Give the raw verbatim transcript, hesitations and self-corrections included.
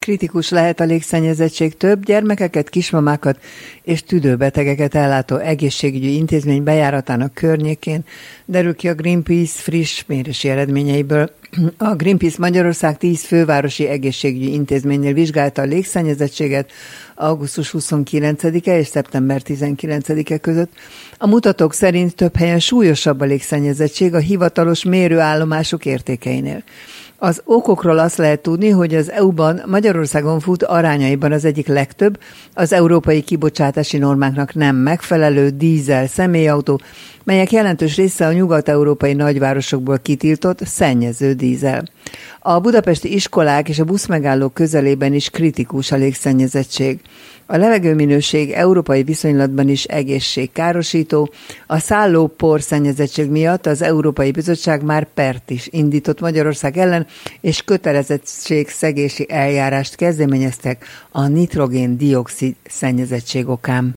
kritikus lehet a légszennyezettség, több gyermekeket, kismamákat és tüdőbetegeket ellátó egészségügyi intézmény bejáratának környékén, derül ki a Greenpeace friss mérési eredményeiből. A Greenpeace Magyarország tíz fővárosi egészségügyi intézménynél vizsgálta a légszennyezettséget augusztus huszonkilencedike és szeptember tizenkilencedike között. A mutatók szerint több helyen súlyosabb a légszennyezettség a hivatalos mérőállomások értékeinél. Az okokról azt lehet tudni, hogy az é u-ban Magyarországon fut arányaiban az egyik legtöbb, az európai kibocsátási normáknak nem megfelelő dízel személyautó, melyek jelentős része a nyugat-európai nagyvárosokból kitiltott szennyező dízel. A budapesti iskolák és a buszmegállók közelében is kritikus a légszennyezettség. A levegőminőség európai viszonylatban is egészségkárosító. A szállópor szennyezettség miatt az Európai Bizottság már pert is indított Magyarország ellen, és kötelezettségszegési eljárást kezdeményeztek a nitrogén-dioxid szennyezettség okán.